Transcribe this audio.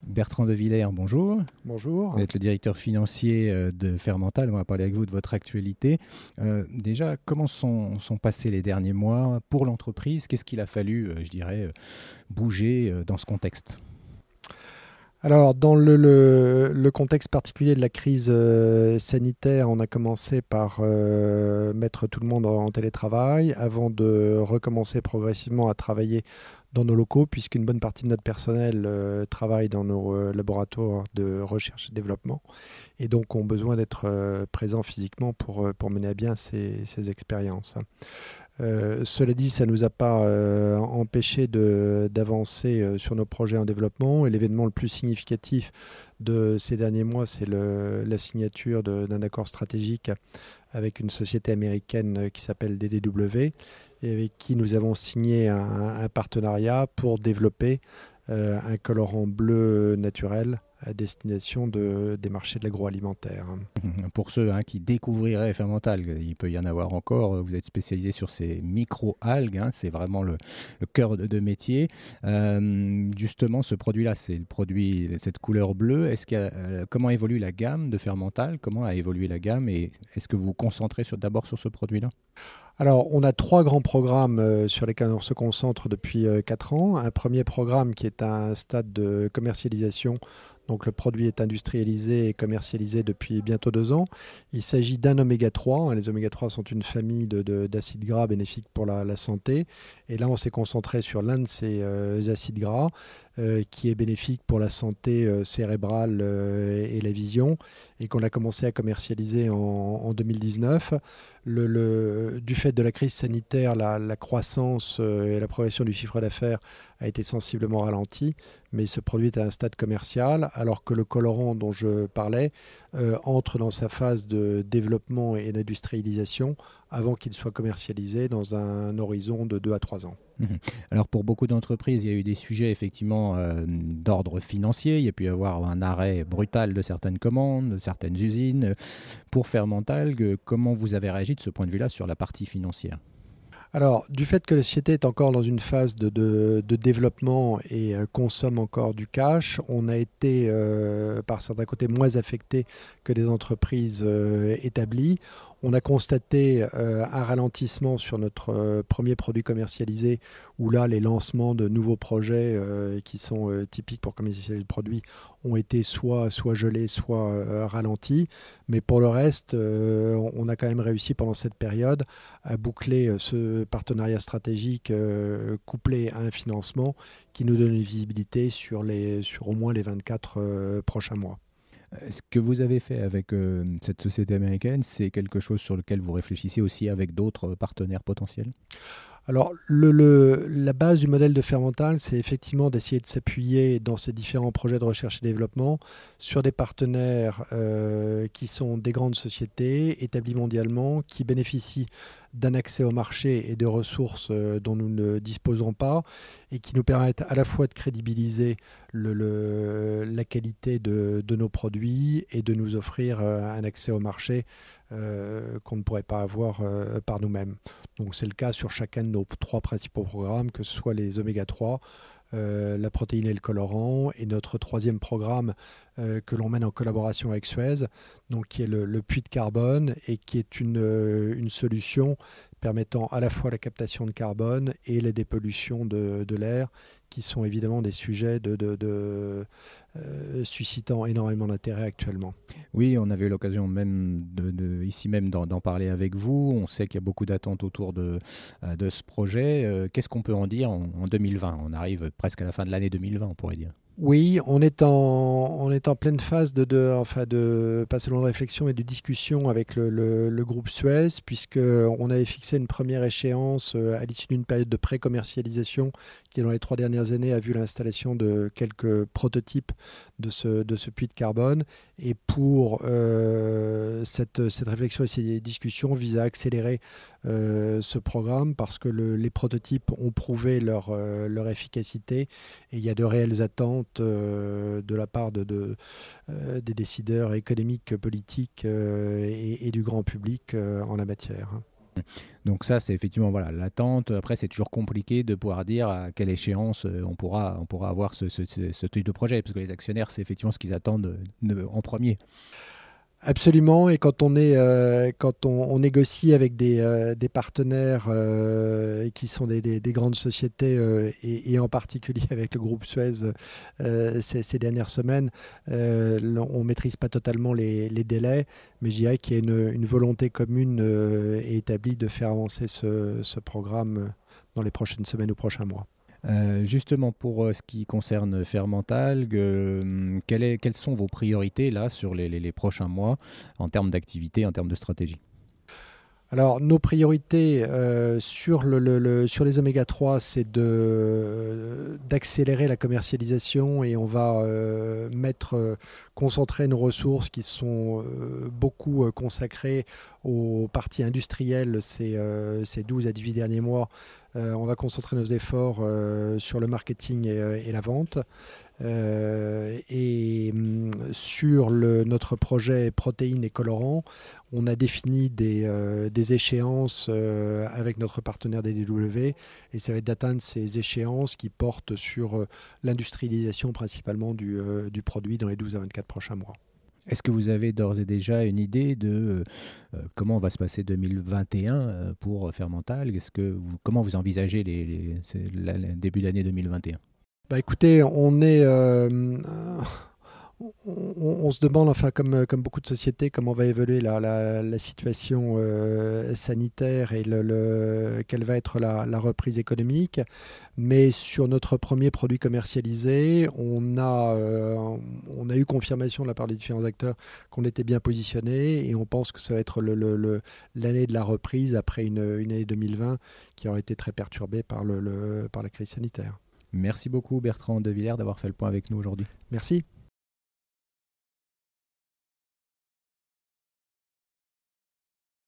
Bertrand de Villers, bonjour. Bonjour. Vous êtes le directeur financier de Fermental. On va parler avec vous de votre actualité. Déjà, comment sont passés les derniers mois pour l'entreprise? Qu'est-ce qu'il a fallu, bouger dans ce contexte? Alors, dans le contexte particulier de la crise sanitaire, on a commencé par mettre tout le monde en télétravail avant de recommencer progressivement à travailler dans nos locaux, puisqu'une bonne partie de notre personnel travaille dans nos laboratoires de recherche et développement et donc ont besoin d'être présents physiquement pour mener à bien ces expériences. Cela dit, ça ne nous a pas empêché d'avancer sur nos projets en développement. Et l'événement le plus significatif de ces derniers mois, c'est la signature d'un accord stratégique avec une société américaine qui s'appelle DDW et avec qui nous avons signé un partenariat pour développer un colorant bleu naturel à destination des marchés de l'agroalimentaire. Pour ceux qui découvriraient Fermental, il peut y en avoir encore. Vous êtes spécialisé sur ces micro-algues, c'est vraiment le cœur de métier. Justement, ce produit-là, c'est le produit, cette couleur bleue. Comment évolue la gamme de Fermental? Comment a évolué la gamme et est-ce que vous vous concentrez d'abord sur ce produit-là? Alors, on a 3 grands programmes sur lesquels on se concentre depuis 4 ans. Un premier programme qui est à un stade de commercialisation. Donc, le produit est industrialisé et commercialisé depuis bientôt 2 ans. Il s'agit d'un oméga 3. Les oméga 3 sont une famille d'acides gras bénéfiques pour la santé. Et là, on s'est concentré sur l'un de ces acides gras qui est bénéfique pour la santé cérébrale et la vision, et qu'on a commencé à commercialiser en 2019. Du fait de la crise sanitaire, la croissance et la progression du chiffre d'affaires a été sensiblement ralentie, mais ce produit est à un stade commercial, alors que le colorant dont je parlais entre dans sa phase de développement et d'industrialisation avant qu'il soit commercialisé dans un horizon de 2 à 3 ans. Alors pour beaucoup d'entreprises, il y a eu des sujets effectivement d'ordre financier. Il y a pu y avoir un arrêt brutal de certaines commandes, de certaines usines. Pour Fermental, comment vous avez réagi de ce point de vue-là sur la partie financière? Alors, du fait que la société est encore dans une phase de développement et consomme encore du cash, on a été, par certains côtés, moins affecté que des entreprises établies. On a constaté un ralentissement sur notre premier produit commercialisé, où là, les lancements de nouveaux projets qui sont typiques pour commercialiser le produit ont été soit gelés, soit ralentis. Mais pour le reste, on a quand même réussi pendant cette période à boucler ce partenariat stratégique couplé à un financement qui nous donne une visibilité sur au moins les 24 prochains mois. Ce que vous avez fait avec cette société américaine, c'est quelque chose sur lequel vous réfléchissez aussi avec d'autres partenaires potentiels? Alors, la base du modèle de Fermental, c'est effectivement d'essayer de s'appuyer dans ces différents projets de recherche et développement sur des partenaires qui sont des grandes sociétés établies mondialement, qui bénéficient d'un accès au marché et de ressources dont nous ne disposons pas et qui nous permettent à la fois de crédibiliser la qualité de nos produits et de nous offrir un accès au marché qu'on ne pourrait pas avoir par nous-mêmes. Donc c'est le cas sur chacun de nos 3 principaux programmes, que ce soit les oméga 3, la protéine et le colorant, et notre 3e programme que l'on mène en collaboration avec Suez, donc qui est le puits de carbone et qui est une solution permettant à la fois la captation de carbone et la dépollution de l'air, qui sont évidemment des sujets suscitant énormément d'intérêt actuellement. Oui, on avait eu l'occasion même ici même d'en parler avec vous. On sait qu'il y a beaucoup d'attentes autour de ce projet. Qu'est-ce qu'on peut en dire en 2020? On arrive presque à la fin de l'année 2020, on pourrait dire. Oui, on est en pleine phase de pas seulement de réflexion et de discussion avec le groupe Suez, puisqu'on avait fixé une première échéance à l'issue d'une période de pré-commercialisation qui, dans les 3 dernières années, a vu l'installation de quelques prototypes de ce puits de carbone. Et pour cette réflexion et ces discussions visent à accélérer ce programme parce que les prototypes ont prouvé leur efficacité et il y a de réelles attentes de la part des décideurs économiques, politiques et du grand public en la matière. Donc ça, c'est effectivement voilà, l'attente. Après, c'est toujours compliqué de pouvoir dire à quelle échéance on pourra avoir ce type de projet, parce que les actionnaires, c'est effectivement ce qu'ils attendent en premier. Absolument, et quand on négocie avec des partenaires qui sont des grandes sociétés et en particulier avec le groupe Suez ces dernières semaines, on ne maîtrise pas totalement les délais, mais je dirais qu'il y a une volonté commune et établie de faire avancer ce programme dans les prochaines semaines ou prochains mois. Justement, pour ce qui concerne Fermentalg, quelles sont vos priorités là sur les prochains mois en termes d'activité, en termes de stratégie? Alors, nos priorités sur les oméga 3, c'est d'accélérer la commercialisation, et on va concentrer nos ressources qui sont beaucoup consacrées aux parties industrielles ces 12 à 18 derniers mois. On va concentrer nos efforts sur le marketing et la vente. Sur notre projet protéines et colorants, on a défini des échéances avec notre partenaire DDW, et ça va être d'atteindre ces échéances qui portent sur l'industrialisation principalement du produit dans les 12 à 24 prochains mois. Est-ce que vous avez d'ores et déjà une idée de comment va se passer 2021 pour Fermentalg? Comment vous envisagez le début d'année 2021? Écoutez, on se demande, enfin, comme beaucoup de sociétés, comment va évoluer la situation sanitaire et quelle va être la reprise économique. Mais sur notre premier produit commercialisé, on a eu confirmation de la part des différents acteurs qu'on était bien positionné, et on pense que ça va être l'année de la reprise après une année 2020 qui aurait été très perturbée par la crise sanitaire. Merci beaucoup Bertrand de Villers d'avoir fait le point avec nous aujourd'hui. Merci.